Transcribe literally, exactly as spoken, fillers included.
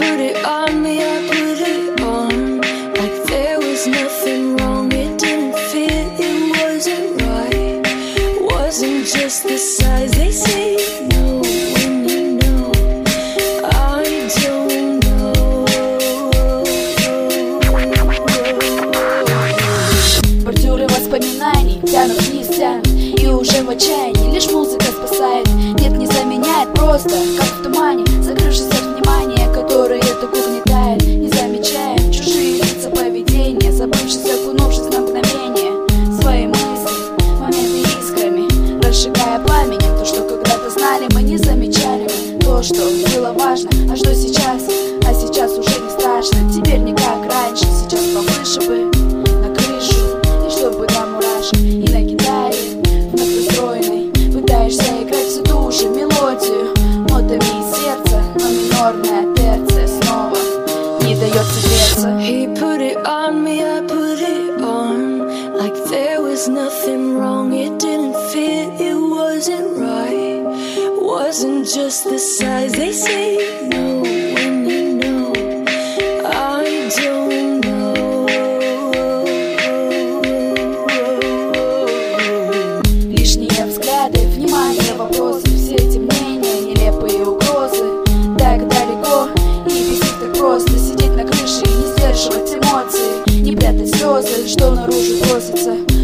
put it on me, I put it on. Like there was nothing wrong, it didn't fit, it wasn't right. Wasn't just the size they say. No, when you know, I don't know. Бордюры воспоминаний тянут вниз, тянут, и уже в отчаянии лишь музыка спасает. Нет, не заменяет, просто как в тумане, закрывшись от внимания, которое так угнетает. Не замечая чужие лица, поведения, забывшись, окунувшись на мгновение свои мысли, моменты искрами, разжигая пламенем то, что когда-то знали, мы не замечали. То, что было важно, а что сейчас, а сейчас уже не страшно. Теперь не как раньше, сейчас повыше бы на крышу, и чтобы до мурашек, и на гитаре вновь устроенной пытаешься играть всю ту же мелодию нотами из сердца, но минорная терция снова не дает согреться. He put it on me, I put it on. Like there was nothing wrong, it didn't fit, it wasn't right. Wasn't just the size they say. No, when you know, I don't know. Лишние взгляды, внимание, вопросы, все эти мнения, нелепые угрозы. Так далеко и без них так просто сидеть на крыше и не сдерживать эмоции, не прятать слезы, что наружу просится.